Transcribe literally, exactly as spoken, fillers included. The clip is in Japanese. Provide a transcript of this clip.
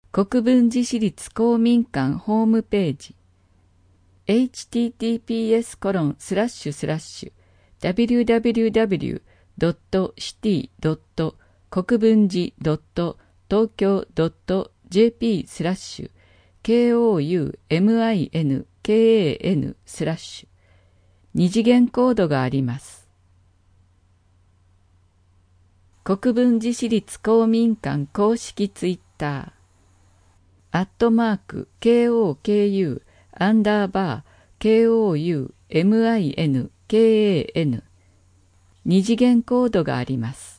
国分寺市立公民館ホームページ エイチティーティーピーエスコロンスラッシュスラッシュダブリューダブリューダブリュードットシティドット国分寺ドット東京ドットジェーピースラッシュ ケーオーユーエムアイエヌケーエーエヌ スラッシュ二次元コードがあります。国分寺市立公民館公式ツイッターアットマーク ケーオーケーユー アンダーバー ケーオーユーエムアイエヌケーエーエヌ 二次元コードがあります。